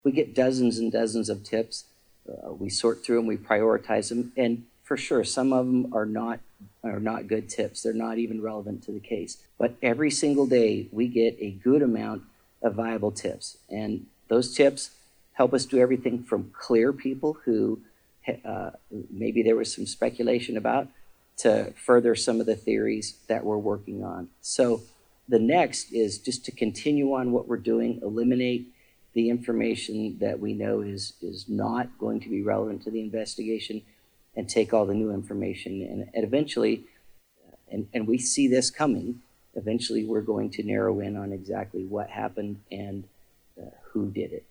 We get dozens and dozens of tips. We sort through them, we prioritize them, and for sure, some of them are not good tips. They're not even relevant to the case. But every single day, we get a good amount of viable tips, and those tips help us do everything from clear people who maybe there was some speculation about, to further some of the theories that we're working on. So the next is just to continue on what we're doing, eliminate the information that we know is not going to be relevant to the investigation, and take all the new information. And eventually, and we see this coming, eventually we're going to narrow in on exactly what happened and who did it.